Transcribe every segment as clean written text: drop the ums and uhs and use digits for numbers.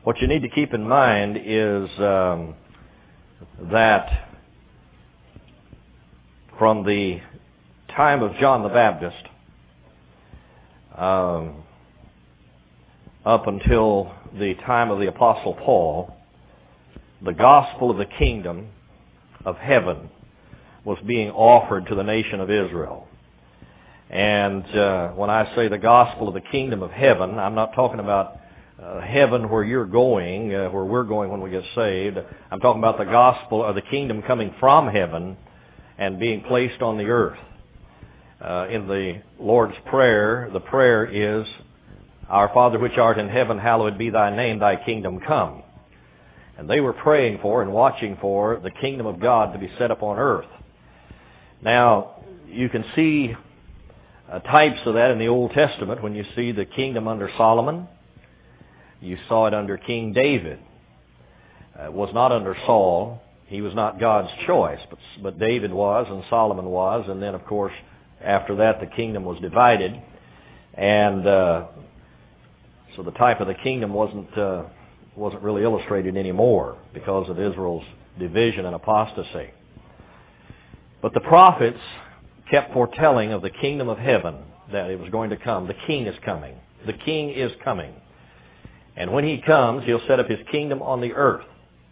What you need to keep in mind is that from the time of John the Baptist up until the time of the Apostle Paul, the gospel of the kingdom of heaven was being offered to the nation of Israel. And when I say the gospel of the kingdom of heaven, I'm not talking about heaven where you're going, where we're going when we get saved. I'm talking about the gospel of the kingdom coming from heaven and being placed on the earth. In the Lord's Prayer, the prayer is, Our Father which art in heaven, hallowed be thy name, thy kingdom come. And they were praying for and watching for the kingdom of God to be set up on earth. Now, you can see types of that in the Old Testament when you see the kingdom under Solomon. You saw it under King David. It was not under Saul. He was not God's choice, but David was and Solomon was. And then, of course, after that, the kingdom was divided. And so the type of the kingdom wasn't really illustrated anymore because of Israel's division and apostasy. But the prophets kept foretelling of the kingdom of heaven, that it was going to come. The king is coming. The king is coming. And when he comes, he'll set up his kingdom on the earth.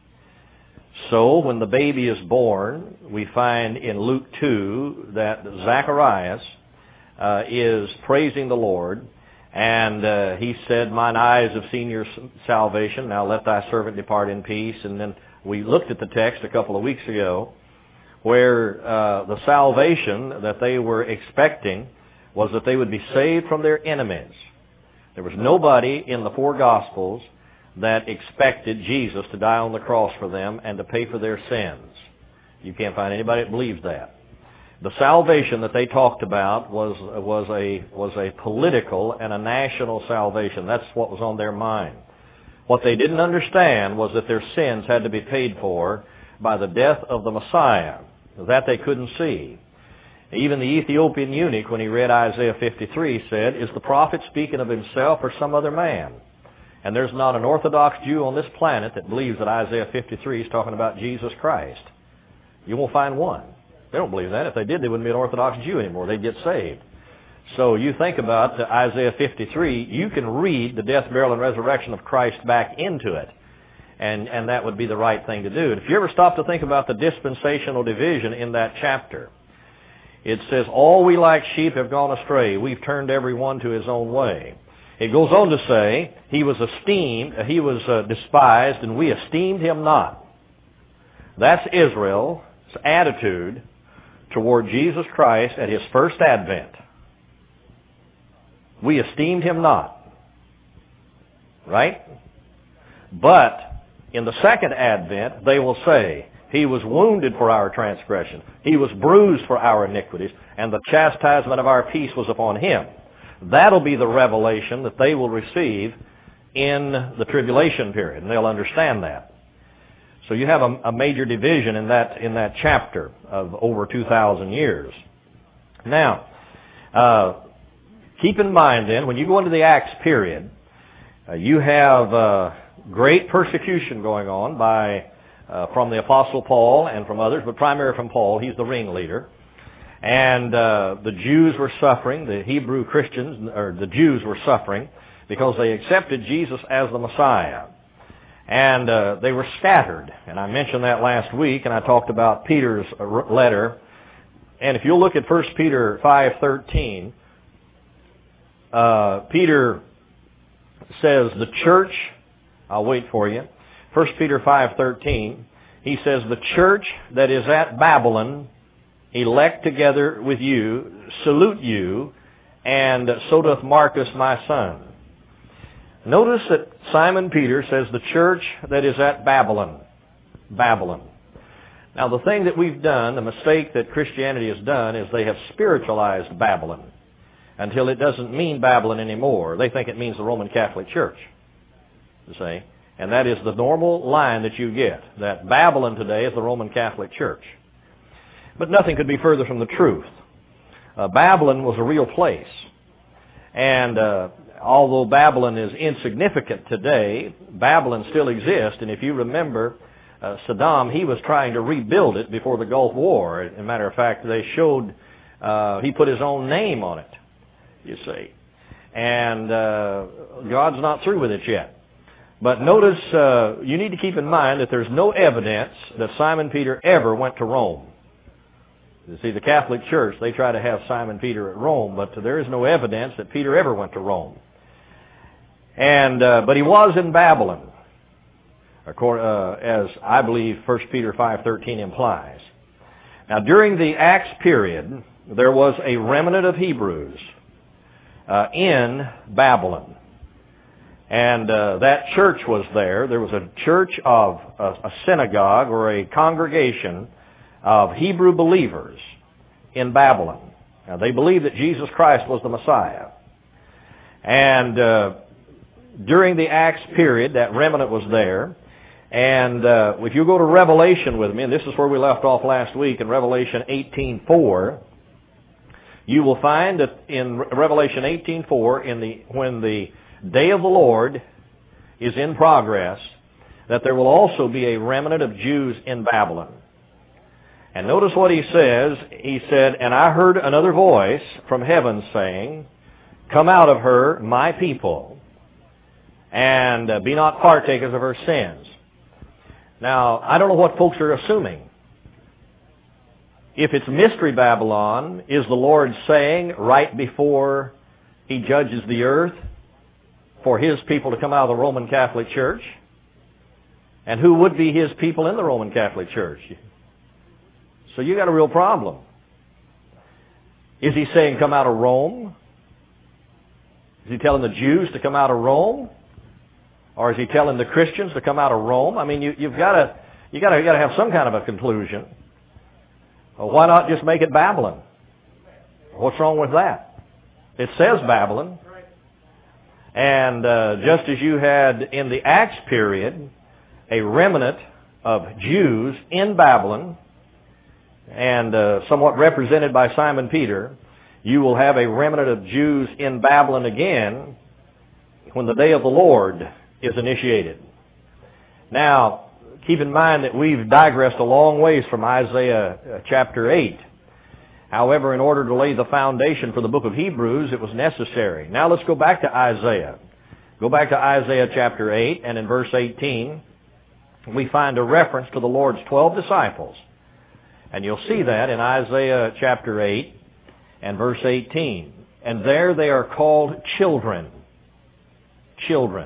So when the baby is born, we find in Luke 2 that Zacharias is praising the Lord. And he said, Mine eyes have seen your salvation. Now let thy servant depart in peace. And then we looked at the text a couple of weeks ago where the salvation that they were expecting was that they would be saved from their enemies. There was nobody in the four Gospels that expected Jesus to die on the cross for them and to pay for their sins. You can't find anybody that believes that. The salvation that they talked about was a political and a national salvation. That's what was on their mind. What they didn't understand was that their sins had to be paid for by the death of the Messiah. That they couldn't see. Even the Ethiopian eunuch, when he read Isaiah 53, said, Is the prophet speaking of himself or some other man? And there's not an Orthodox Jew on this planet that believes that Isaiah 53 is talking about Jesus Christ. You won't find one. They don't believe that. If they did, they wouldn't be an Orthodox Jew anymore. They'd get saved. So you think about Isaiah 53, you can read the death, burial, and resurrection of Christ back into it. And that would be the right thing to do. And if you ever stop to think about the dispensational division in that chapter, it says, All we like sheep have gone astray. We've turned every one to his own way. It goes on to say, He was despised, and we esteemed him not. That's Israel's attitude toward Jesus Christ at his first advent. We esteemed him not. Right? But in the second advent, they will say, He was wounded for our transgression. He was bruised for our iniquities, and the chastisement of our peace was upon him. That'll be the revelation that they will receive in the tribulation period, and they'll understand that. So you have a major division in that chapter of over 2,000 years. Now, keep in mind then, when you go into the Acts period, you have great persecution going on from the Apostle Paul and from others, but primarily from Paul. He's the ringleader. And the Jews were suffering, the Hebrew Christians, or the Jews were suffering because they accepted Jesus as the Messiah. And they were scattered. And I mentioned that last week, and I talked about Peter's letter. And if you'll look at 1 Peter 5:13, Peter says the church, I'll wait for you, 1 Peter 5:13, he says, The church that is at Babylon, elect together with you, salute you, and so doth Marcus my son. Notice that Simon Peter says the church that is at Babylon. Babylon. Now the thing that we've done, the mistake that Christianity has done, is they have spiritualized Babylon until it doesn't mean Babylon anymore. They think it means the Roman Catholic Church. You see? And that is the normal line that you get, that Babylon today is the Roman Catholic Church. But nothing could be further from the truth. Babylon was a real place. And although Babylon is insignificant today, Babylon still exists. And if you remember, Saddam, he was trying to rebuild it before the Gulf War. As a matter of fact, they showed, he put his own name on it, you see. And God's not through with it yet. But notice, you need to keep in mind that there's no evidence that Simon Peter ever went to Rome. You see, the Catholic Church, they try to have Simon Peter at Rome, but there is no evidence that Peter ever went to Rome. And but he was in Babylon, as I believe 1 Peter 5:13 implies. Now, during the Acts period, there was a remnant of Hebrews in Babylon. And that church was there. There was a church of a synagogue or a congregation of Hebrew believers in Babylon. Now, they believed that Jesus Christ was the Messiah. And during the Acts period, that remnant was there. And if you go to Revelation with me, and this is where we left off last week, in Revelation 18:4, you will find that in Revelation 18:4, when the day of the Lord is in progress, that there will also be a remnant of Jews in Babylon. And notice what he says. He said, "And I heard another voice from heaven saying, 'Come out of her, my people, and be not partakers of her sins.'" Now, I don't know what folks are assuming. If it's Mystery Babylon, is the Lord saying right before He judges the earth for His people to come out of the Roman Catholic Church? And who would be His people in the Roman Catholic Church? So you got a real problem. Is He saying come out of Rome? Is He telling the Jews to come out of Rome? Or is He telling the Christians to come out of Rome? I mean, you've got to have some kind of a conclusion. Well, why not just make it Babylon? What's wrong with that? It says Babylon. And just as you had in the Acts period a remnant of Jews in Babylon, and somewhat represented by Simon Peter, you will have a remnant of Jews in Babylon again when the day of the Lord is initiated. Now, keep in mind that we've digressed a long ways from Isaiah chapter 8. However, in order to lay the foundation for the book of Hebrews, it was necessary. Now let's go back to Isaiah. Go back to Isaiah chapter 8, and in verse 18, we find a reference to the Lord's 12 disciples. And you'll see that in Isaiah chapter 8 and verse 18. And there they are called children. Children.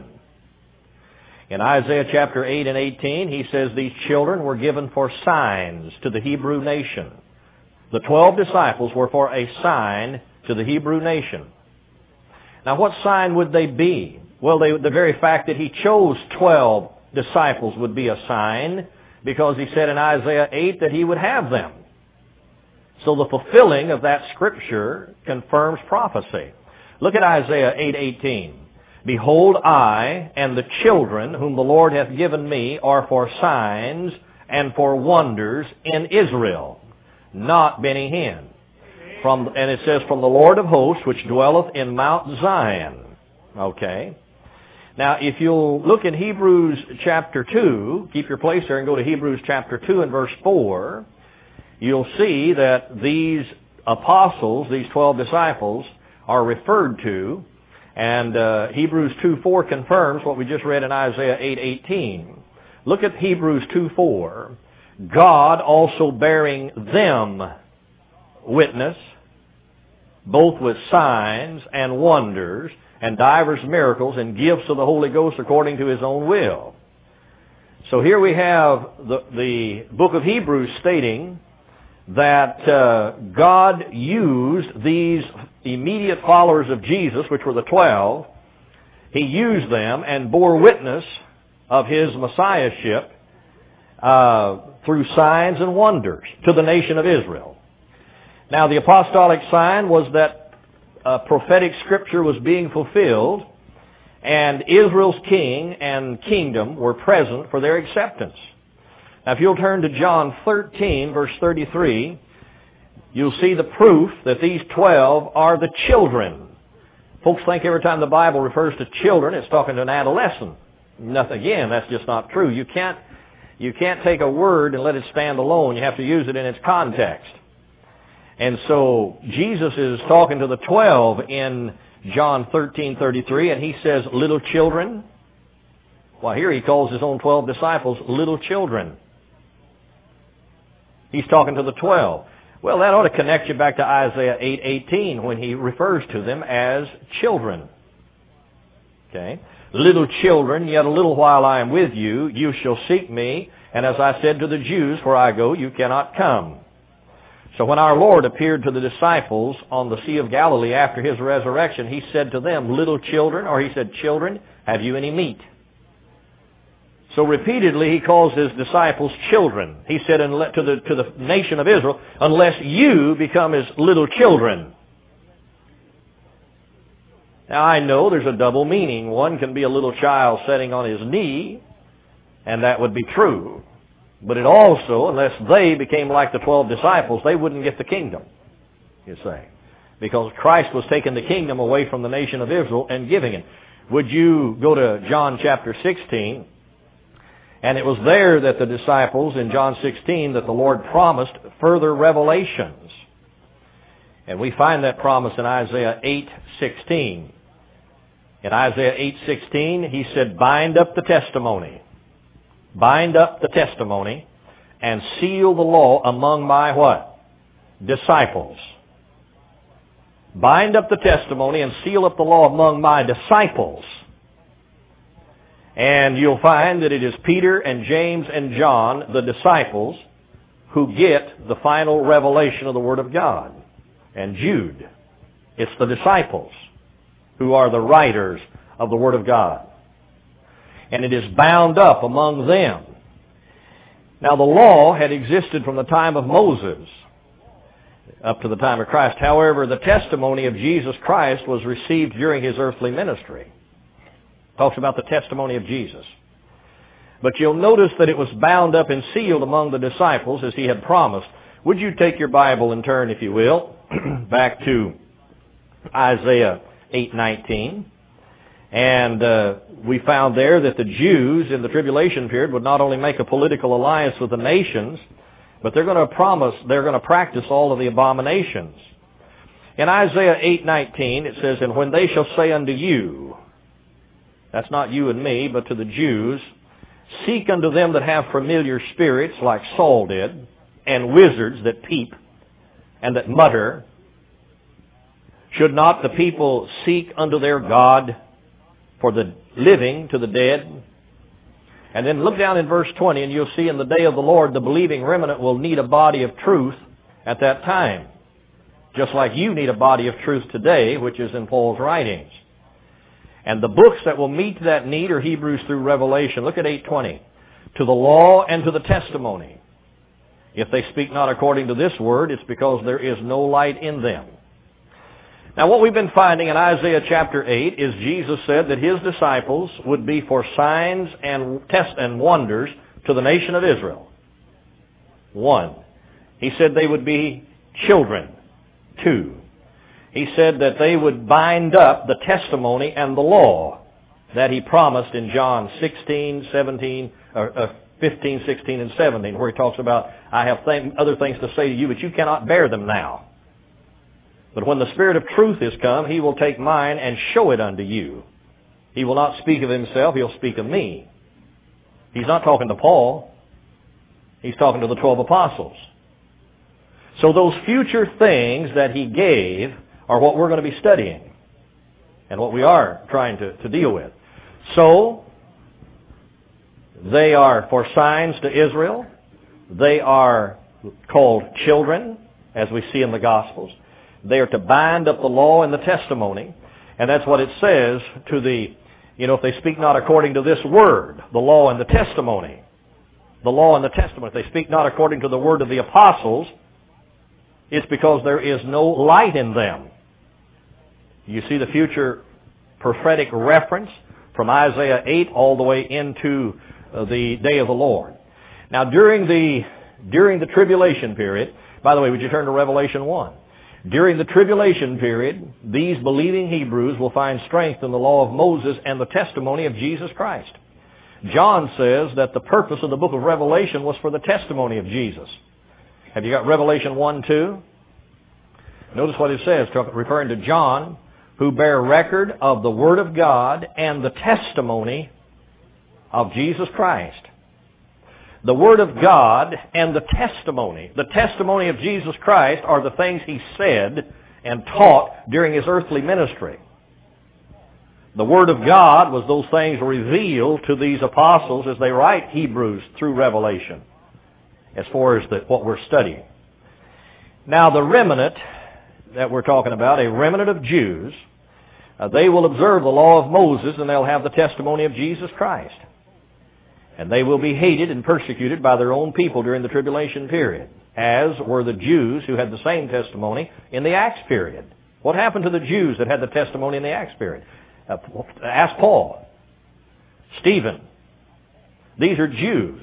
In Isaiah chapter 8 and 18, he says these children were given for signs to the Hebrew nation. The 12 disciples were for a sign to the Hebrew nation. Now, what sign would they be? Well, the very fact that he chose 12 disciples would be a sign, because he said in Isaiah 8 that he would have them. So the fulfilling of that scripture confirms prophecy. Look at Isaiah 8:18. "Behold, I and the children whom the Lord hath given me are for signs and for wonders in Israel, not Benny Hinn." And it says, "From the Lord of hosts, which dwelleth in Mount Zion." Okay. Now, if you'll look in Hebrews chapter 2, keep your place there and go to Hebrews chapter 2 and verse 4, you'll see that these apostles, these 12 disciples, are referred to. And Hebrews 2:4 confirms what we just read in Isaiah 8:18. Look at Hebrews 2:4. "God also bearing them witness, both with signs and wonders, and divers miracles and gifts of the Holy Ghost according to His own will." So here we have the book of Hebrews stating that God used these immediate followers of Jesus, which were the 12. He used them and bore witness of His Messiahship through signs and wonders to the nation of Israel. Now, the apostolic sign was that prophetic scripture was being fulfilled, and Israel's king and kingdom were present for their acceptance. Now, if you'll turn to John 13, verse 33, you'll see the proof that these 12 are the children Folks think every time the Bible refers to children, it's talking to an adolescent. Again, that's just not true. You can't take a word and let it stand alone. You have to use it in its context. And so Jesus is talking to the 12 in John 13:33, and he says, little children. Well, here he calls his own 12 disciples little children. He's talking to the 12. Well, that ought to connect you back to Isaiah 8:18 when he refers to them as children. Okay? Little children, yet a little while I am with you. You shall seek me. And as I said to the Jews, where I go, you cannot come. So when our Lord appeared to the disciples on the Sea of Galilee after his resurrection, he said to them, little children, or he said, children, have you any meat? So repeatedly he calls his disciples children. He said to the nation of Israel, unless you become as little children. Now I know there's a double meaning. One can be a little child sitting on his knee, and that would be true. But it also, unless they became like the 12 disciples, they wouldn't get the kingdom, you say. Because Christ was taking the kingdom away from the nation of Israel and giving it. Would you go to John chapter 16? And it was there that the disciples, in John 16, that the Lord promised further revelations. And we find that promise in Isaiah 8:16. In Isaiah 8:16, he said, bind up the testimony. Bind up the testimony and seal the law among my what? Disciples. Bind up the testimony and seal up the law among my disciples. And you'll find that it is Peter and James and John, the disciples, who get the final revelation of the Word of God. And Jude. It's the disciples who are the writers of the Word of God. And it is bound up among them. Now the law had existed from the time of Moses up to the time of Christ. However, the testimony of Jesus Christ was received during his earthly ministry. Talks about the testimony of Jesus. But you'll notice that it was bound up and sealed among the disciples as he had promised. Would you take your Bible and turn, if you will, back to Isaiah 8:19. And we found there that the Jews in the tribulation period would not only make a political alliance with the nations, but they're going to practice all of the abominations. In Isaiah 8:19 it says, and when they shall say unto you, that's not you and me, but to the Jews, seek unto them that have familiar spirits, like Saul did, and wizards that peep and that mutter, should not the people seek unto their God for the living to the dead? And then look down in verse 20 and you'll see in the day of the Lord the believing remnant will need a body of truth at that time. Just like you need a body of truth today, which is in Paul's writings. And the books that will meet that need are Hebrews through Revelation. Look at 8:20. To the law and to the testimony. If they speak not according to this word, it's because there is no light in them. Now what we've been finding in Isaiah chapter 8 is Jesus said that his disciples would be for signs and tests and wonders to the nation of Israel. 1. He said they would be children. 2. He said that they would bind up the testimony and the law that he promised in John 15, 16, and 17, where he talks about, I have other things to say to you, but you cannot bear them now. But when the Spirit of truth is come, he will take mine and show it unto you. He will not speak of himself, he'll speak of me. He's not talking to Paul. He's talking to the 12 apostles. So those future things that he gave are what we're going to be studying and what we are trying to deal with. So, they are for signs to Israel. They are called children, as we see in the Gospels. They are to bind up the law and the testimony. And that's what it says to the, if they speak not according to this word, the law and the testimony. The law and the testimony. If they speak not according to the word of the apostles, it's because there is no light in them. You see the future prophetic reference from Isaiah 8 all the way into the day of the Lord. Now during the tribulation period, by the way, would you turn to Revelation 1? During the tribulation period, these believing Hebrews will find strength in the law of Moses and the testimony of Jesus Christ. John says that the purpose of the book of Revelation was for the testimony of Jesus. Have you got Revelation 1:2? Notice what it says, referring to John, who bear record of the Word of God and the testimony of Jesus Christ. The Word of God and the testimony of Jesus Christ are the things He said and taught during His earthly ministry. The Word of God was those things revealed to these apostles as they write Hebrews through Revelation, as far as what we're studying. Now the remnant that we're talking about, a remnant of Jews, they will observe the law of Moses and they'll have the testimony of Jesus Christ. And they will be hated and persecuted by their own people during the tribulation period, as were the Jews who had the same testimony in the Acts period. What happened to the Jews that had the testimony in the Acts period? Ask Paul, Stephen. These are Jews.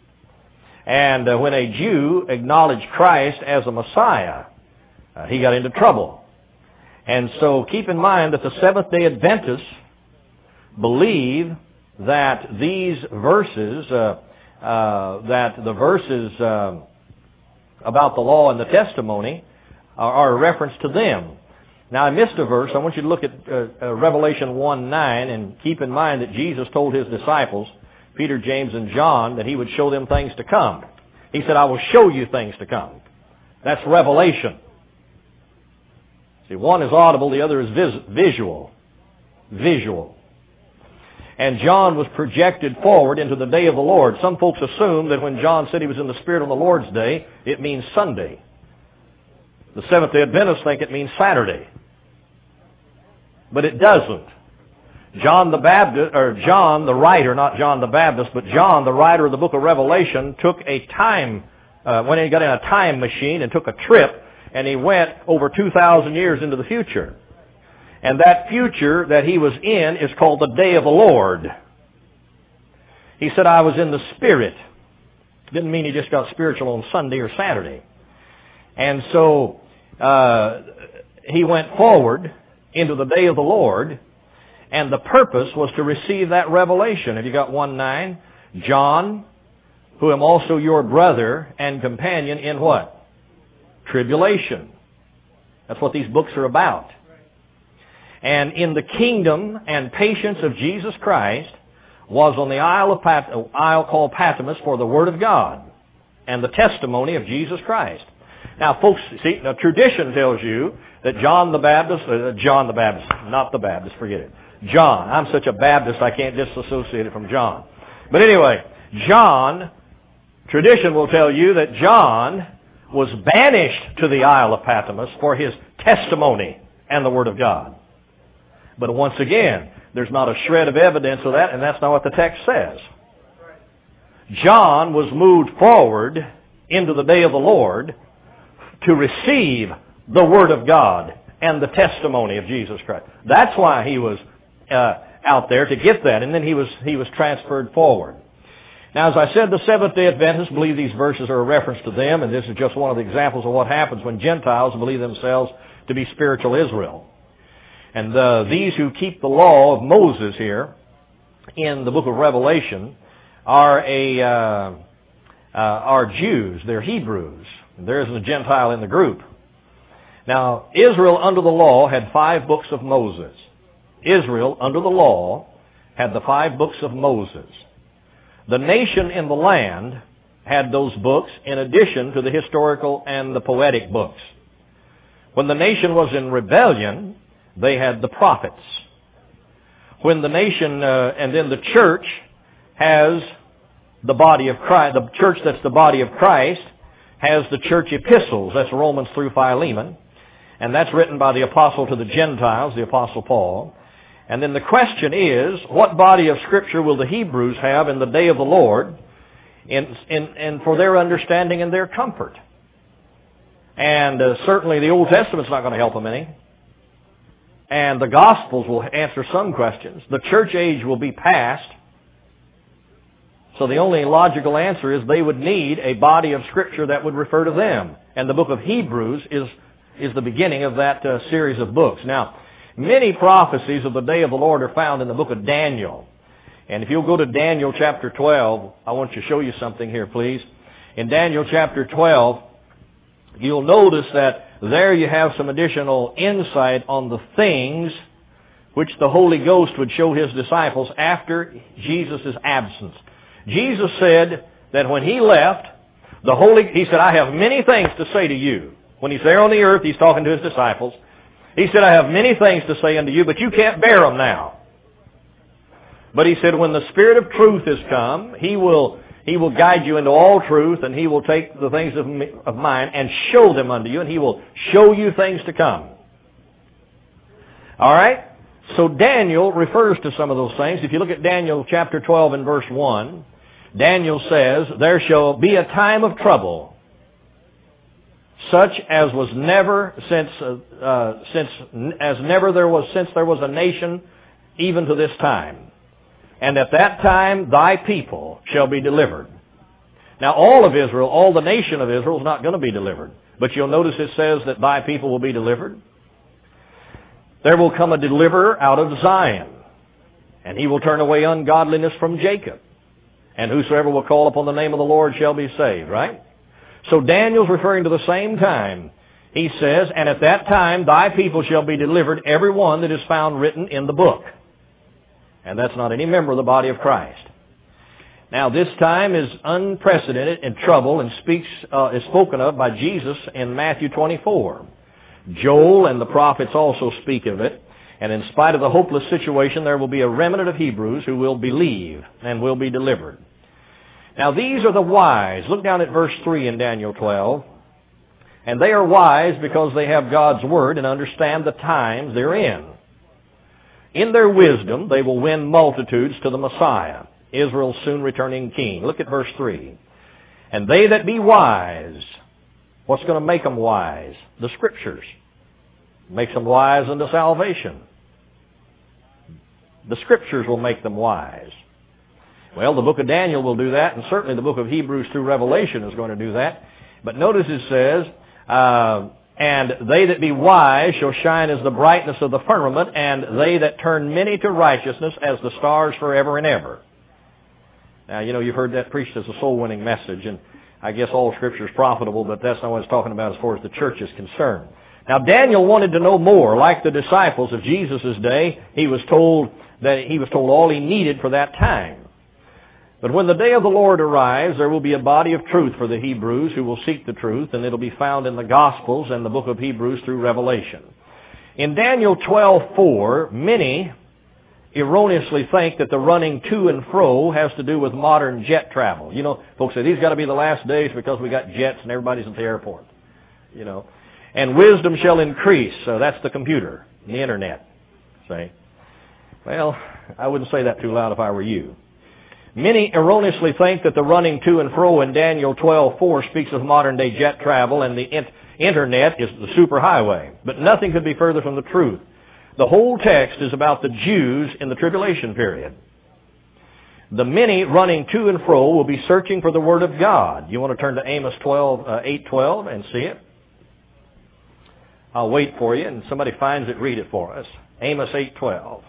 And when a Jew acknowledged Christ as a Messiah, he got into trouble. And so keep in mind that the Seventh-day Adventists believe that these verses, that the verses about the law and the testimony are a reference to them. Now I missed a verse. I want you to look at Revelation 1:9 and keep in mind that Jesus told His disciples, Peter, James, and John, that He would show them things to come. He said, I will show you things to come. That's revelation. See, one is audible, the other is visual. Visual. And John was projected forward into the day of the Lord. Some folks assume that when John said he was in the Spirit on the Lord's Day, it means Sunday. The Seventh-day Adventists think it means Saturday. But it doesn't. John the Baptist, or John the writer, not John the Baptist, but John the writer of the book of Revelation took a time, when he got in a time machine and took a trip, and he went over 2,000 years into the future. And that future that he was in is called the day of the Lord. He said, I was in the Spirit. Didn't mean he just got spiritual on Sunday or Saturday. And so he went forward into the day of the Lord, and the purpose was to receive that revelation. Have you got 1:9? John, who am also your brother and companion in what? Tribulation. That's what these books are about. And in the kingdom and patience of Jesus Christ was on the isle called Patmos for the Word of God and the testimony of Jesus Christ. Now, folks, see, now tradition tells you that John the Baptist, not the Baptist, forget it. John. I'm such a Baptist I can't disassociate it from John. But anyway, John, tradition will tell you that John was banished to the Isle of Patmos for his testimony and the Word of God. But once again, there's not a shred of evidence of that, and that's not what the text says. John was moved forward into the day of the Lord to receive the Word of God and the testimony of Jesus Christ. That's why he was out there, to get that, and then he was transferred forward. Now, as I said, the Seventh-day Adventists believe these verses are a reference to them, and this is just one of the examples of what happens when Gentiles believe themselves to be spiritual Israel. And these who keep the law of Moses here in the book of Revelation are Jews. They're Hebrews. There isn't a Gentile in the group. Now, Israel under the law had 5 books of Moses. Israel under the law had the 5 books of Moses. The nation in the land had those books in addition to the historical and the poetic books. When the nation was in rebellion, they had the prophets. When the nation, and then the church has the body of Christ, the church that's the body of Christ has the church epistles. That's Romans through Philemon. And that's written by the apostle to the Gentiles, the apostle Paul. And then the question is, what body of Scripture will the Hebrews have in the day of the Lord and for their understanding and their comfort? And certainly the Old Testament's not going to help them any. And the Gospels will answer some questions. The church age will be past. So the only logical answer is they would need a body of Scripture that would refer to them. And the book of Hebrews is the beginning of that series of books. Now, many prophecies of the day of the Lord are found in the book of Daniel. And if you'll go to Daniel chapter 12, I want to show you something here, please. In Daniel chapter 12, you'll notice that there you have some additional insight on the things which the Holy Ghost would show His disciples after Jesus' absence. Jesus said that when He left, He said, I have many things to say to you. When He's there on the earth, He's talking to His disciples. He said, I have many things to say unto you, but you can't bear them now. But He said, when the Spirit of truth is come, He will guide you into all truth, and He will take the things of mine and show them unto you, and He will show you things to come. All right? So Daniel refers to some of those things. If you look at Daniel chapter 12 and verse 1, Daniel says, there shall be a time of trouble, such as was never since there was a nation, even to this time. And at that time thy people shall be delivered. Now all of Israel, all the nation of Israel is not going to be delivered. But you'll notice it says that thy people will be delivered. There will come a deliverer out of Zion, and He will turn away ungodliness from Jacob. And whosoever will call upon the name of the Lord shall be saved, right? So Daniel's referring to the same time. He says, and at that time thy people shall be delivered, every one that is found written in the book. And that's not any member of the body of Christ. Now this time is unprecedented in trouble and is spoken of by Jesus in Matthew 24. Joel and the prophets also speak of it. And in spite of the hopeless situation, there will be a remnant of Hebrews who will believe and will be delivered. Now these are the wise. Look down at verse 3 in Daniel 12. And they are wise because they have God's Word and understand the times they're in. In their wisdom, they will win multitudes to the Messiah, Israel's soon returning king. Look at verse 3. And they that be wise, what's going to make them wise? The Scriptures. Makes them wise unto salvation. The Scriptures will make them wise. Well, the book of Daniel will do that, and certainly the book of Hebrews through Revelation is going to do that. But notice it says, and they that be wise shall shine as the brightness of the firmament, and they that turn many to righteousness as the stars forever and ever. Now, you've heard that preached as a soul-winning message, and I guess all Scripture is profitable, but that's not what it's talking about as far as the church is concerned. Now, Daniel wanted to know more. Like the disciples of Jesus' day, he was told all he needed for that time. But when the day of the Lord arrives, there will be a body of truth for the Hebrews who will seek the truth, and it'll be found in the Gospels and the book of Hebrews through Revelation. In Daniel 12:4, many erroneously think that the running to and fro has to do with modern jet travel. Folks say, these got to be the last days because we got jets and everybody's at the airport. And wisdom shall increase. So that's the computer, the internet. Say, well, I wouldn't say that too loud if I were you. Many erroneously think that the running to and fro in Daniel 12:4 speaks of modern day jet travel and the internet is the superhighway. But nothing could be further from the truth. The whole text is about the Jews in the tribulation period. The many running to and fro will be searching for the Word of God. You want to turn to Amos 8:12 and see it? I'll wait for you, and somebody finds it, read it for us. Amos 8:12.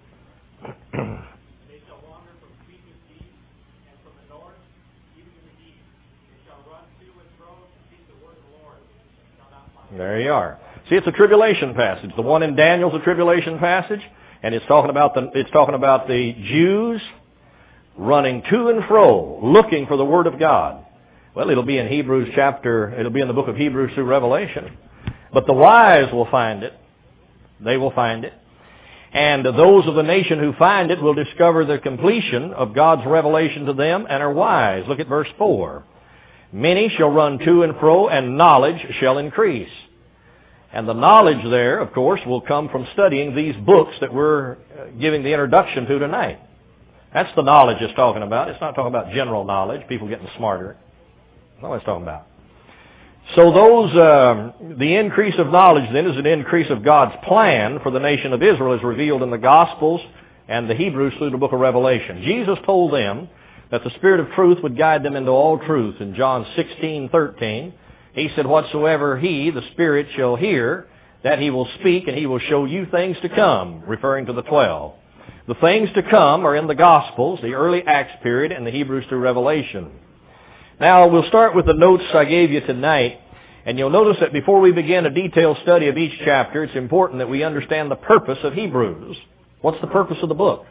There you are. See, it's a tribulation passage. The one in Daniel's a tribulation passage, and it's talking about the Jews running to and fro, looking for the Word of God. Well, it'll be in the book of Hebrews through Revelation. But the wise will find it. They will find it. And those of the nation who find it will discover the completion of God's revelation to them and are wise. Look at verse 4. Many shall run to and fro, and knowledge shall increase. And the knowledge there, of course, will come from studying these books that we're giving the introduction to tonight. That's the knowledge it's talking about. It's not talking about general knowledge, people getting smarter. That's not what it's talking about. So the increase of knowledge then is an increase of God's plan for the nation of Israel as revealed in the Gospels and the Hebrews through the book of Revelation. Jesus told them that the Spirit of truth would guide them into all truth. In John 16:13, He said, whatsoever he, the Spirit, shall hear, that he will speak, and he will show you things to come, referring to the 12. The things to come are in the Gospels, the early Acts period, and the Hebrews through Revelation. Now, we'll start with the notes I gave you tonight, and you'll notice that before we begin a detailed study of each chapter, it's important that we understand the purpose of Hebrews. What's the purpose of the book?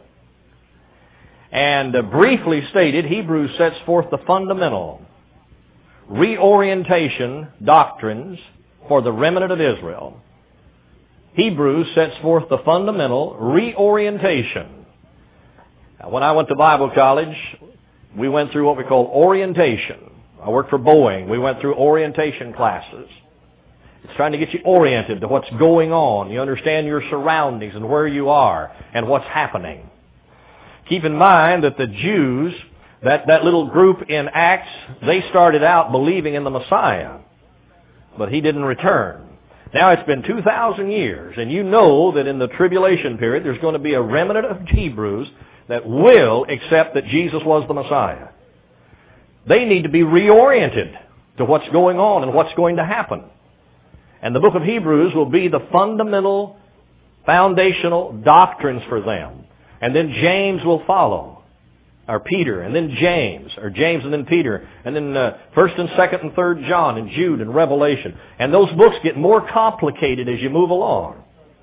And briefly stated, Hebrews sets forth the fundamental reorientation doctrines for the remnant of Israel. Hebrews sets forth the fundamental reorientation. Now, when I went to Bible college, we went through what we call orientation. I worked for Boeing. We went through orientation classes. It's trying to get you oriented to what's going on. You understand your surroundings and where you are and what's happening. Keep in mind that the Jews, that little group in Acts, they started out believing in the Messiah, but he didn't return. Now it's been 2,000 years, and you know that in the tribulation period there's going to be a remnant of Hebrews that will accept that Jesus was the Messiah. They need to be reoriented to what's going on and what's going to happen. And the book of Hebrews will be the fundamental, foundational doctrines for them. And then James will follow, or Peter, and then James, or James and then Peter, and then 1st and 2nd and 3rd John, and Jude, and Revelation. And those books get more complicated as you move along.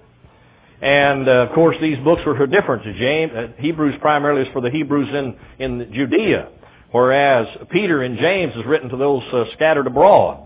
And, of course, these books were for differences. Hebrews primarily is for the Hebrews in Judea, whereas Peter and James is written to those scattered abroad.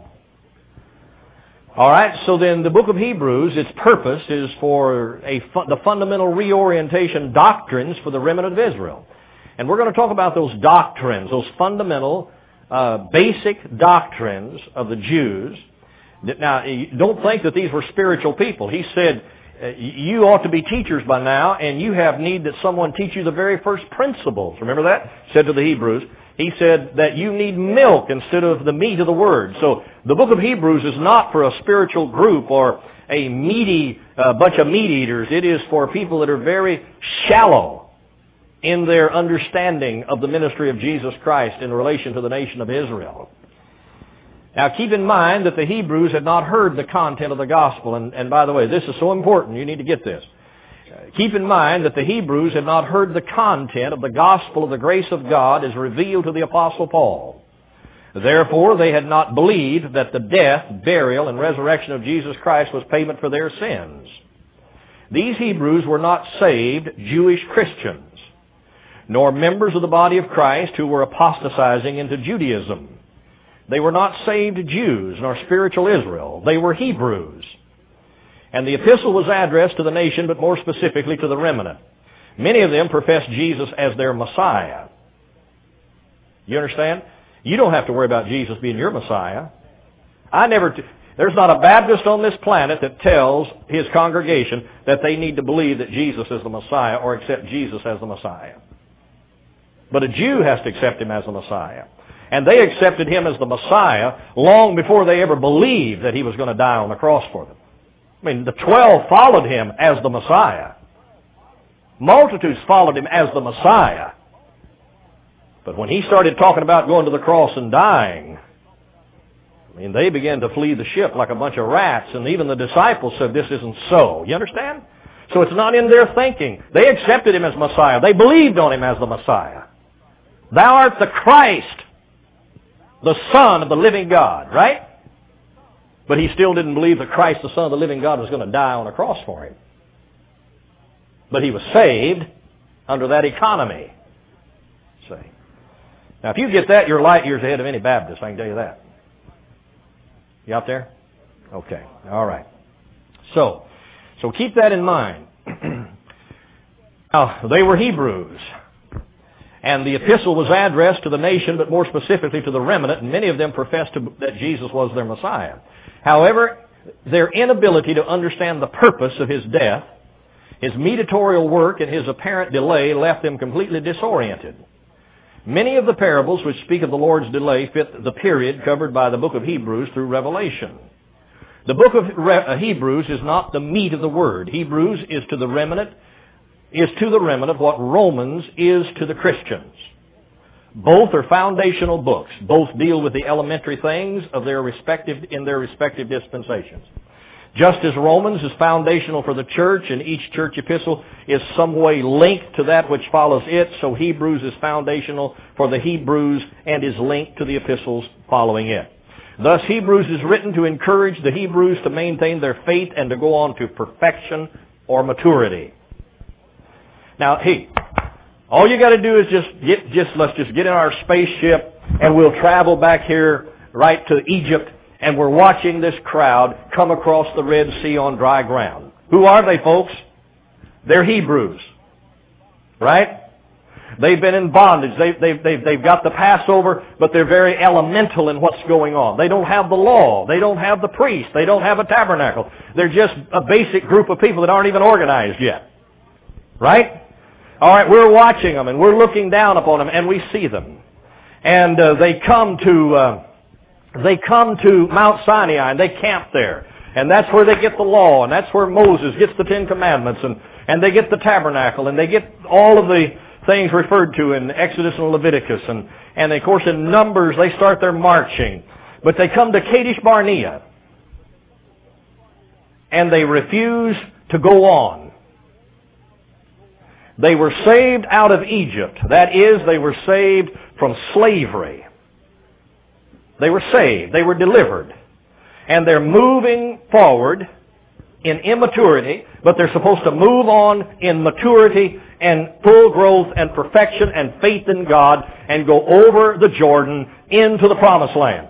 All right, so then the book of Hebrews, its purpose is for the fundamental reorientation doctrines for the remnant of Israel. And we're going to talk about those doctrines, those fundamental, basic doctrines of the Jews. Now, don't think that these were spiritual people. He said, you ought to be teachers by now, and you have need that someone teach you the very first principles. Remember that? Said to the Hebrews. He said that you need milk instead of the meat of the Word. So the book of Hebrews is not for a spiritual group or a meaty bunch of meat eaters. It is for people that are very shallow in their understanding of the ministry of Jesus Christ in relation to the nation of Israel. Now keep in mind that the Hebrews had not heard the content of the gospel. And by the way, this is so important. You need to get this. Keep in mind that the Hebrews had not heard the content of the gospel of the grace of God as revealed to the Apostle Paul. Therefore, they had not believed that the death, burial, and resurrection of Jesus Christ was payment for their sins. These Hebrews were not saved Jewish Christians, nor members of the body of Christ who were apostatizing into Judaism. They were not saved Jews nor spiritual Israel. They were Hebrews. And the epistle was addressed to the nation, but more specifically to the remnant. Many of them professed Jesus as their Messiah. You understand? You don't have to worry about Jesus being your Messiah. There's not a Baptist on this planet that tells his congregation that they need to believe that Jesus is the Messiah or accept Jesus as the Messiah. But a Jew has to accept him as the Messiah. And they accepted him as the Messiah long before they ever believed that he was going to die on the cross for them. I mean, the 12 followed him as the Messiah. Multitudes followed him as the Messiah. But when he started talking about going to the cross and dying, I mean, they began to flee the ship like a bunch of rats. And even the disciples said, this isn't so. You understand? So it's not in their thinking. They accepted him as Messiah. They believed on him as the Messiah. Thou art the Christ, the Son of the living God, right? But he still didn't believe that Christ, the Son of the living God, was going to die on a cross for him. But he was saved under that economy. See? Now, if you get that, you're light years ahead of any Baptist, I can tell you that. You out there? Okay. All right. So keep that in mind. Now, they were Hebrews. And the epistle was addressed to the nation, but more specifically to the remnant, and many of them professed that Jesus was their Messiah. However, their inability to understand the purpose of his death, his mediatorial work, and his apparent delay left them completely disoriented. Many of the parables which speak of the Lord's delay fit the period covered by the book of Hebrews through Revelation. The book of Hebrews is not the meat of the word. Hebrews is to the remnant what Romans is to the Christians. Both are foundational books. Both deal with the elementary things of in their respective dispensations. Just as Romans is foundational for the church, and each church epistle is some way linked to that which follows it, so Hebrews is foundational for the Hebrews and is linked to the epistles following it. Thus, Hebrews is written to encourage the Hebrews to maintain their faith and to go on to perfection or maturity. Now, all you got to do is let's just get in our spaceship and we'll travel back here right to Egypt, and we're watching this crowd come across the Red Sea on dry ground. Who are they, folks? They're Hebrews. Right? They've been in bondage. They've got the Passover, but they're very elemental in what's going on. They don't have the law. They don't have the priest. They don't have a tabernacle. They're just a basic group of people that aren't even organized yet. Right? All right, we're watching them, and we're looking down upon them, and we see them. And they come to Mount Sinai, and they camp there. And that's where they get the law, and that's where Moses gets the Ten Commandments, and they get the tabernacle, and they get all of the things referred to in Exodus and Leviticus. And of course in Numbers they start their marching. But they come to Kadesh Barnea, and they refuse to go on. They were saved out of Egypt. That is, they were saved from slavery. They were saved. They were delivered. And they're moving forward in immaturity, but they're supposed to move on in maturity and full growth and perfection and faith in God and go over the Jordan into the Promised Land.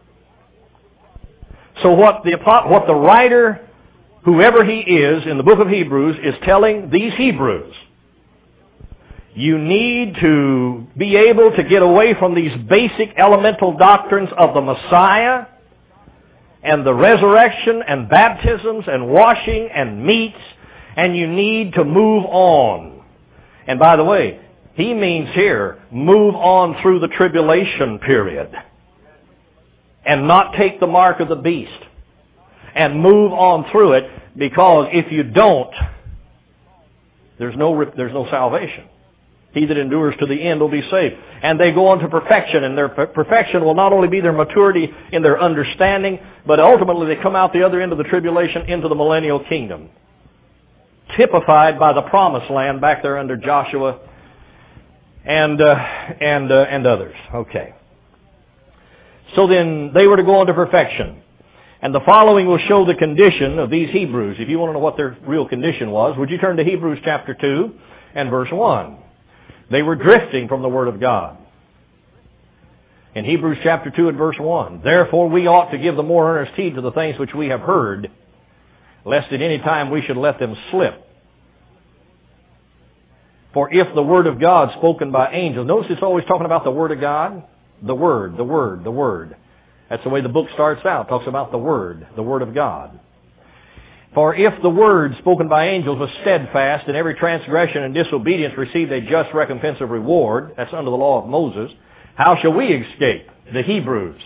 So what the writer, whoever he is, in the book of Hebrews, is telling these Hebrews, you need to be able to get away from these basic elemental doctrines of the Messiah and the resurrection and baptisms and washing and meats, and you need to move on. And by the way, he means here, move on through the tribulation period and not take the mark of the beast and move on through it, because if you don't, there's no salvation. He that endures to the end will be saved. And they go on to perfection, and their perfection will not only be their maturity in their understanding, but ultimately they come out the other end of the tribulation into the millennial kingdom, typified by the Promised Land back there under Joshua and others. Okay. So then they were to go on to perfection. And the following will show the condition of these Hebrews. If you want to know what their real condition was, would you turn to Hebrews chapter 2 and verse 1. They were drifting from the Word of God. In Hebrews chapter 2 and verse 1, therefore we ought to give the more earnest heed to the things which we have heard, lest at any time we should let them slip. For if the Word of God spoken by angels, notice it's always talking about the Word of God, the Word, the Word, the Word. That's the way the book starts out. It talks about the Word of God. For if the word spoken by angels was steadfast, and every transgression and disobedience received a just recompense of reward, that's under the law of Moses, how shall we escape? The Hebrews.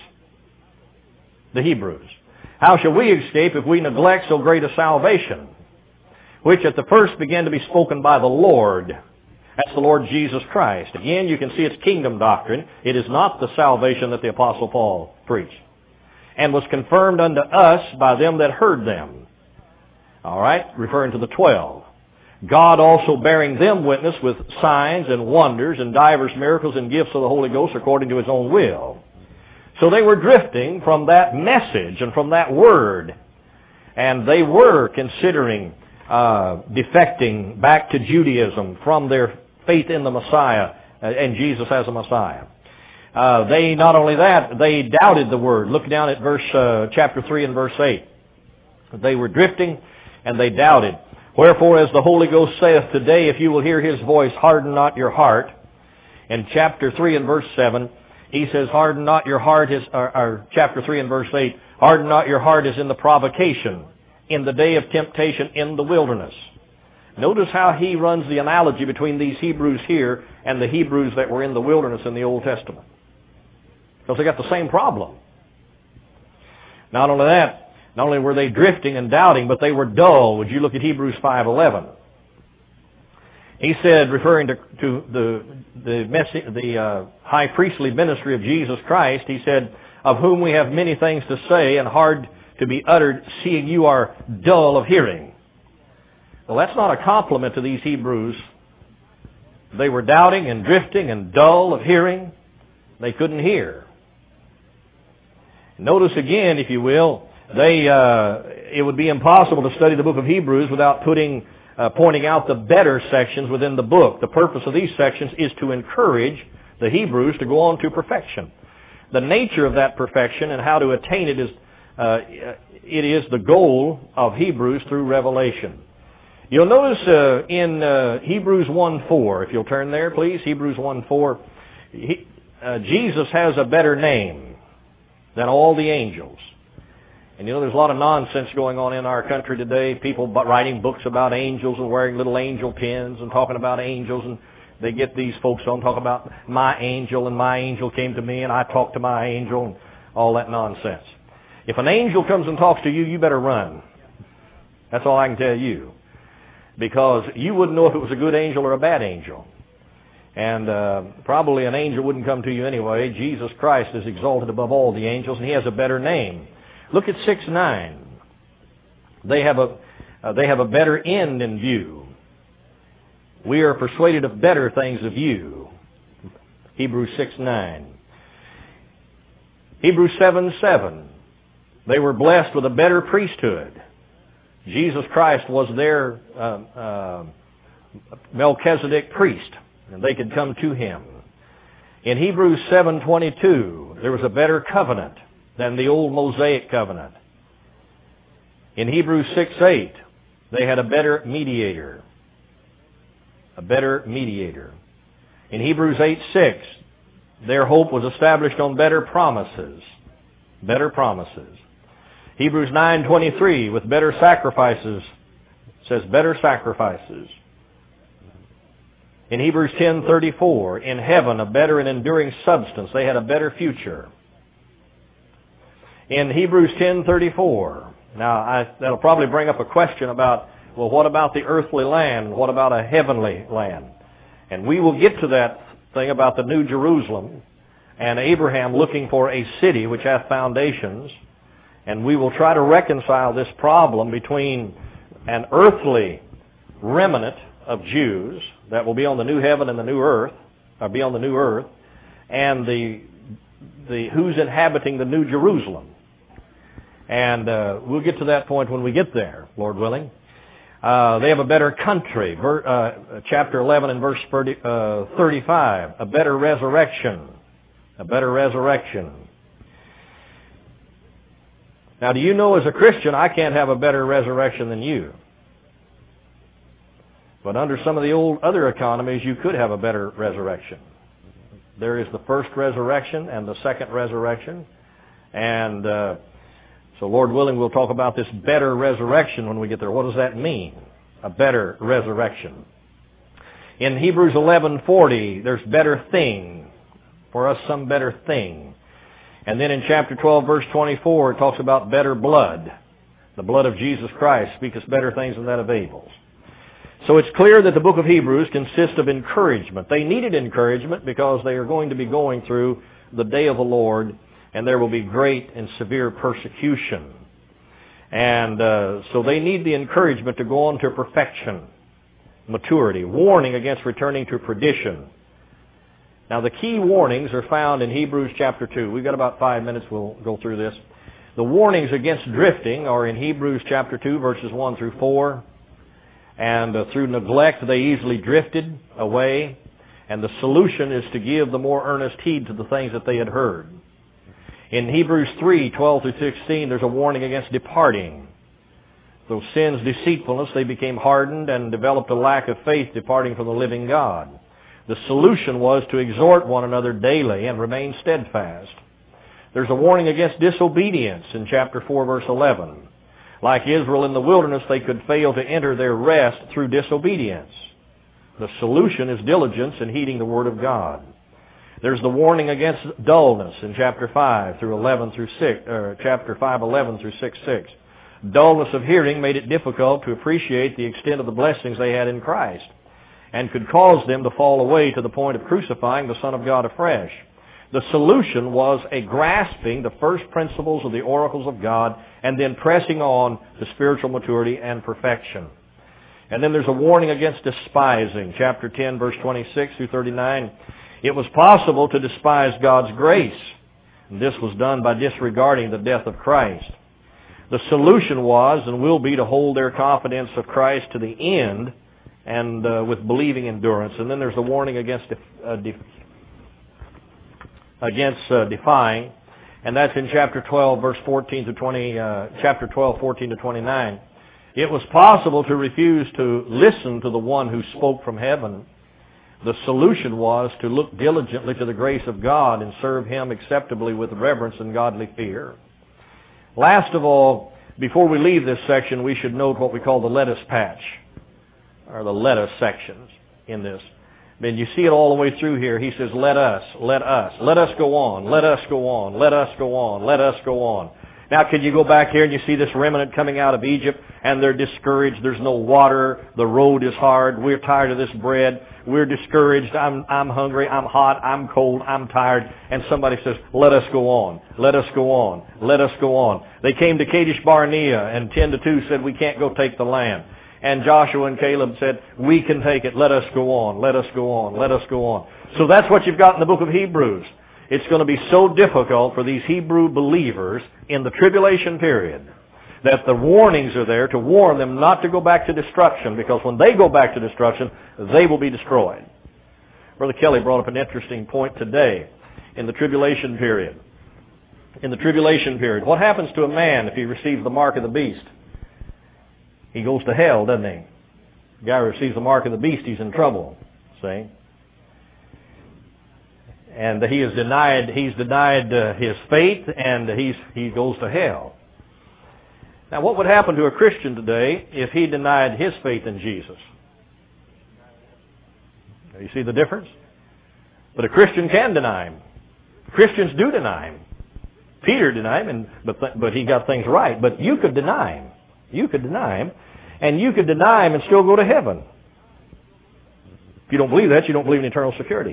How shall we escape if we neglect so great a salvation, which at the first began to be spoken by the Lord? That's the Lord Jesus Christ. Again, you can see it's kingdom doctrine. It is not the salvation that the Apostle Paul preached. And was confirmed unto us by them that heard them. All right, referring to the 12. God also bearing them witness with signs and wonders and divers miracles and gifts of the Holy Ghost according to His own will. So they were drifting from that message and from that word. And they were considering defecting back to Judaism from their faith in the Messiah and Jesus as a Messiah. They, not only that, they doubted the word. Look down at chapter 3 and verse 8. They were drifting and they doubted. Wherefore, as the Holy Ghost saith today, if you will hear His voice, harden not your heart. In chapter 3 and verse 7, he says, harden not your heart, or chapter 3 and verse 8, harden not your heart as in the provocation, in the day of temptation in the wilderness. Notice how he runs the analogy between these Hebrews here and the Hebrews that were in the wilderness in the Old Testament. Because they got the same problem. Not only that, not only were they drifting and doubting, but they were dull. Would you look at Hebrews 5:11? He said, referring to the high priestly ministry of Jesus Christ, he said, of whom we have many things to say and hard to be uttered, seeing you are dull of hearing. Well, that's not a compliment to these Hebrews. They were doubting and drifting and dull of hearing. They couldn't hear. Notice again, if you will, it would be impossible to study the book of Hebrews without pointing out the better sections within the book. The purpose of these sections is to encourage the Hebrews to go on to perfection. The nature of that perfection and how to attain it is the goal of Hebrews through Revelation. You'll notice in Hebrews 1:4, if you'll turn there, please, Hebrews 1:4, Jesus has a better name than all the angels. And you know, there's a lot of nonsense going on in our country today. People writing books about angels and wearing little angel pins and talking about angels. And they get these folks on talk about my angel and my angel came to me and I talked to my angel and all that nonsense. If an angel comes and talks to you, you better run. That's all I can tell you. Because you wouldn't know if it was a good angel or a bad angel. And probably an angel wouldn't come to you anyway. Jesus Christ is exalted above all the angels and He has a better name. Look at 6:9. They have a better end in view. We are persuaded of better things of you. Hebrews 6:9. Hebrews 7:7. They were blessed with a better priesthood. Jesus Christ was their Melchizedek priest, and they could come to Him. In Hebrews 7:22, there was a better covenant than the old Mosaic covenant. In Hebrews 6:8, they had a better mediator. A better mediator. In Hebrews 8:6, their hope was established on better promises. Better promises. Hebrews 9:23, with better sacrifices, it says better sacrifices. In Hebrews 10:34, in heaven a better and enduring substance. They had a better future. In Hebrews 10:34, now that'll probably bring up a question about, well, what about the earthly land? What about a heavenly land? And we will get to that thing about the New Jerusalem and Abraham looking for a city which hath foundations. And we will try to reconcile this problem between an earthly remnant of Jews that will be on the new heaven and the new earth, or be on the new earth, and the who's inhabiting the New Jerusalem. And we'll get to that point when we get there, Lord willing. They have a better country. Chapter 11 and verse 35. A better resurrection. A better resurrection. Now, do you know as a Christian, I can't have a better resurrection than you. But under some of the old other economies, you could have a better resurrection. There is the first resurrection and the second resurrection. And so, Lord willing, we'll talk about this better resurrection when we get there. What does that mean? A better resurrection. In Hebrews 11:40, there's better thing. For us, some better thing. And then in chapter 12, verse 24, it talks about better blood. The blood of Jesus Christ speaketh better things than that of Abel's. So it's clear that the book of Hebrews consists of encouragement. They needed encouragement because they are going to be going through the day of the Lord, and there will be great and severe persecution. And so they need the encouragement to go on to perfection, maturity, warning against returning to perdition. Now the key warnings are found in Hebrews chapter 2. We've got about 5 minutes. We'll go through this. The warnings against drifting are in Hebrews chapter 2, verses 1 through 4. And through neglect they easily drifted away. And the solution is to give the more earnest heed to the things that they had heard. In Hebrews 3, 12 through 16, there's a warning against departing. Through sin's deceitfulness, they became hardened and developed a lack of faith, departing from the living God. The solution was to exhort one another daily and remain steadfast. There's a warning against disobedience in chapter 4, verse 11. Like Israel in the wilderness, they could fail to enter their rest through disobedience. The solution is diligence in heeding the Word of God. There's the warning against dullness in chapter 5 through 11 through 6, chapter 5, 11 through 6:6. Dullness of hearing made it difficult to appreciate the extent of the blessings they had in Christ. and could cause them to fall away to the point of crucifying the Son of God afresh. The solution was a grasping the first principles of the oracles of God and then pressing on to spiritual maturity and perfection. And then there's a warning against despising. Chapter 10, verse 26 through 39. It was possible to despise God's grace. And this was done by disregarding the death of Christ. The solution was and will be to hold their confidence of Christ to the end and with believing endurance. And then there's a warning against defying, and that's in chapter 12, verse 14 to 20. Chapter 12, 14 to 29. It was possible to refuse to listen to the one who spoke from heaven. The solution was to look diligently to the grace of God and serve Him acceptably with reverence and godly fear. Last of all, before we leave this section, we should note what we call the let us patch, or the let us sections in this. And you see it all the way through here. He says, let us go on, let us go on, let us go on, let us go on. Now, can you go back here and you see this remnant coming out of Egypt, and they're discouraged. There's no water. The road is hard. We're tired of this bread. We're discouraged. I'm hungry. I'm hot. I'm cold. I'm tired. And somebody says, let us go on. Let us go on. Let us go on. They came to Kadesh Barnea, and 10-2 said, we can't go take the land. And Joshua and Caleb said, we can take it. Let us go on. Let us go on. Let us go on. So that's what you've got in the book of Hebrews. It's going to be so difficult for these Hebrew believers in the tribulation period that the warnings are there to warn them not to go back to destruction, because when they go back to destruction, they will be destroyed. Brother Kelly brought up an interesting point today in the tribulation period. In the tribulation period, what happens to a man if he receives the mark of the beast? He goes to hell, doesn't he? The guy who receives the mark of the beast, he's in trouble. See? And he's denied his faith, and he goes to hell. Now, what would happen to a Christian today if he denied his faith in Jesus? You see the difference? But a Christian can deny Him. Christians do deny Him. Peter denied Him, but he got things right. But you could deny Him. You could deny Him, and you could deny Him and still go to heaven. If you don't believe that, you don't believe in eternal security.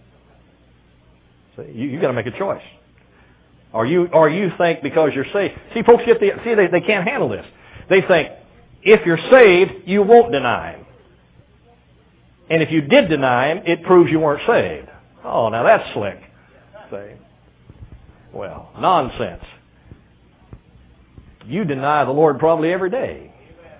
So you got to make a choice. Or you think because you're saved. See, folks they can't handle this. They think if you're saved, you won't deny Him, and if you did deny Him, it proves you weren't saved. Oh, now that's slick. See? Well, nonsense. You deny the Lord probably every day.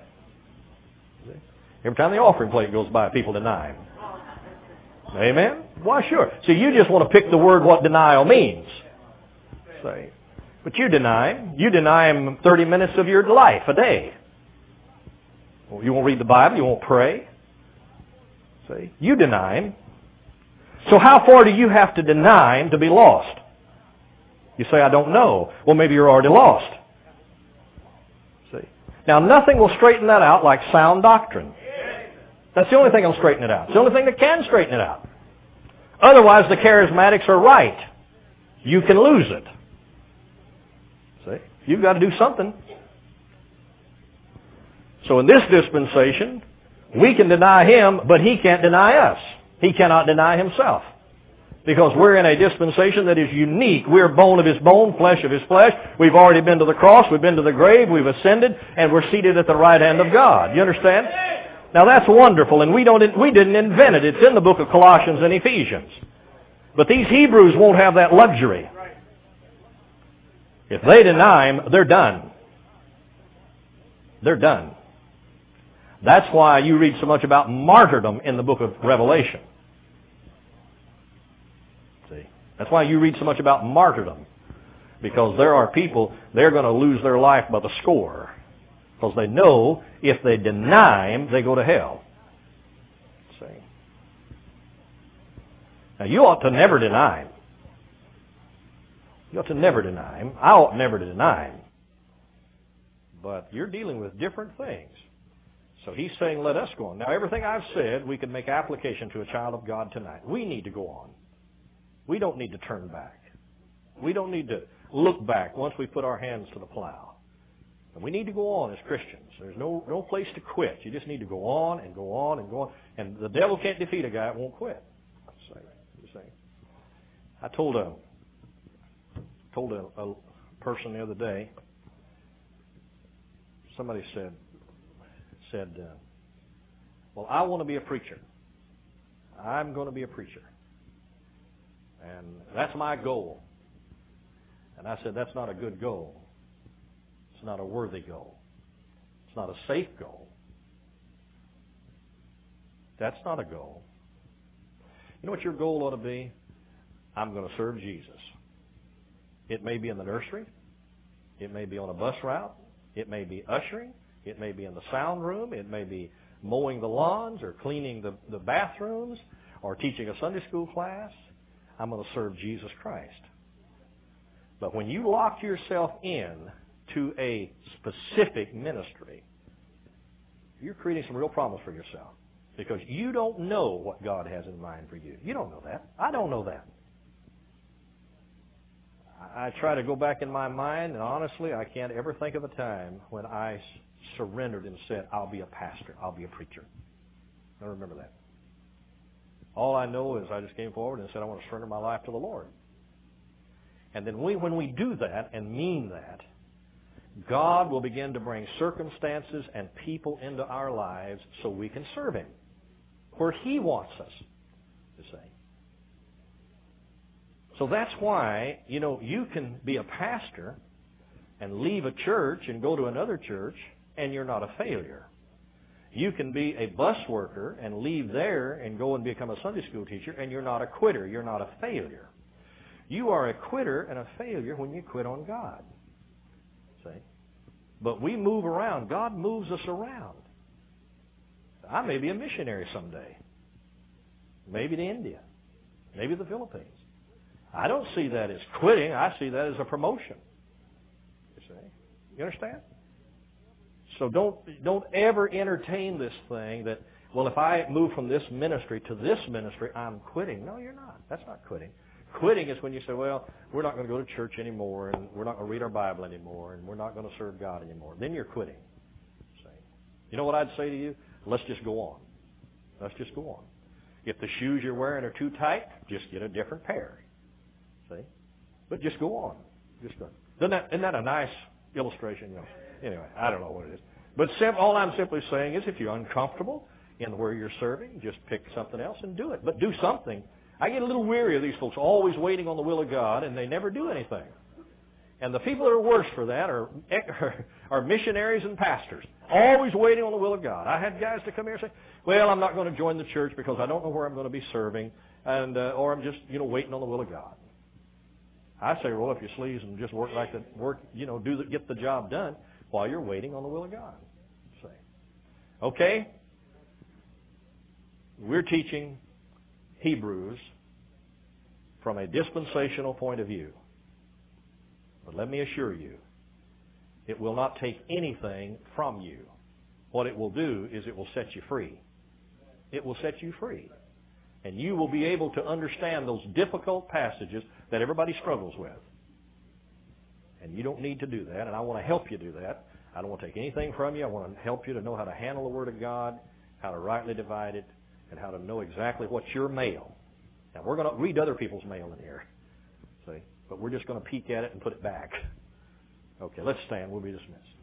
Every time the offering plate goes by, people deny Him. Amen? Why, sure. So you just want to pick the word what denial means. Say, but you deny Him. You deny Him 30 minutes of your life a day. Well, you won't read the Bible. You won't pray. See, you deny Him. So how far do you have to deny Him to be lost? You say, I don't know. Well, maybe you're already lost. See? Now, nothing will straighten that out like sound doctrine. That's the only thing that'll straighten it out. It's the only thing that can straighten it out. Otherwise, the charismatics are right. You can lose it. See? You've got to do something. So in this dispensation, we can deny Him, but He can't deny us. He cannot deny Himself. Because we're in a dispensation that is unique. We're bone of His bone, flesh of His flesh. We've already been to the cross. We've been to the grave. We've ascended. And we're seated at the right hand of God. You understand? Now that's wonderful. And we didn't invent it. It's in the book of Colossians and Ephesians. But these Hebrews won't have that luxury. If they deny Him, they're done. They're done. That's why you read so much about martyrdom in the book of Revelation. See? That's why you read so much about martyrdom. Because there are people, they're going to lose their life by the score. Because they know if they deny Him, they go to hell. See? Now you ought to never deny Him. You ought to never deny Him. I ought never to deny Him. But you're dealing with different things. So He's saying, let us go on. Now, everything I've said, we can make application to a child of God tonight. We need to go on. We don't need to turn back. We don't need to look back once we put our hands to the plow. And we need to go on as Christians. There's no place to quit. You just need to go on and go on and go on. And the devil can't defeat a guy that won't quit. I told a person the other day, somebody said, well, I want to be a preacher. I'm going to be a preacher. And that's my goal. And I said, that's not a good goal. It's not a worthy goal. It's not a safe goal. That's not a goal. You know what your goal ought to be? I'm going to serve Jesus. It may be in the nursery. It may be on a bus route. It may be ushering. It may be in the sound room. It may be mowing the lawns or cleaning the bathrooms or teaching a Sunday school class. I'm going to serve Jesus Christ. But when you lock yourself in to a specific ministry, you're creating some real problems for yourself. Because you don't know what God has in mind for you. You don't know that. I don't know that. I try to go back in my mind, and honestly, I can't ever think of a time when I surrendered and said, I'll be a pastor, I'll be a preacher. I don't remember that. All I know is I just came forward and said, I want to surrender my life to the Lord. And then when we do that and mean that, God will begin to bring circumstances and people into our lives so we can serve Him where He wants us, you see. So that's why, you can be a pastor and leave a church and go to another church and you're not a failure. You can be a bus worker and leave there and go and become a Sunday school teacher and you're not a quitter. You're not a failure. You are a quitter and a failure when you quit on God. See? But we move around. God moves us around. I may be a missionary someday. Maybe to India. Maybe the Philippines. I don't see that as quitting. I see that as a promotion. You see? You understand? So don't ever entertain this thing that, well, if I move from this ministry to this ministry, I'm quitting. No, you're not. That's not quitting. Quitting is when you say, well, we're not going to go to church anymore, and we're not going to read our Bible anymore, and we're not going to serve God anymore. Then you're quitting. See? You know what I'd say to you? Let's just go on. Let's just go on. If the shoes you're wearing are too tight, just get a different pair. See? But just go on. Just go. Isn't that a nice illustration? Anyway, I don't know what it is. But all I'm simply saying is if you're uncomfortable in where you're serving, just pick something else and do it. But do something. I get a little weary of these folks always waiting on the will of God, and they never do anything. And the people that are worse for that are missionaries and pastors, always waiting on the will of God. I had guys to come here and say, well, I'm not going to join the church because I don't know where I'm going to be serving, and or I'm just waiting on the will of God. I say, roll up your sleeves and just get the job done while you're waiting on the will of God. Say, okay, we're teaching Hebrews from a dispensational point of view. But let me assure you, it will not take anything from you. What it will do is it will set you free. It will set you free. And you will be able to understand those difficult passages that everybody struggles with. And you don't need to do that, and I want to help you do that. I don't want to take anything from you. I want to help you to know how to handle the Word of God, how to rightly divide it, and how to know exactly what's your mail. Now, we're going to read other people's mail in here. See? But we're just going to peek at it and put it back. Okay, let's stand. We'll be dismissed.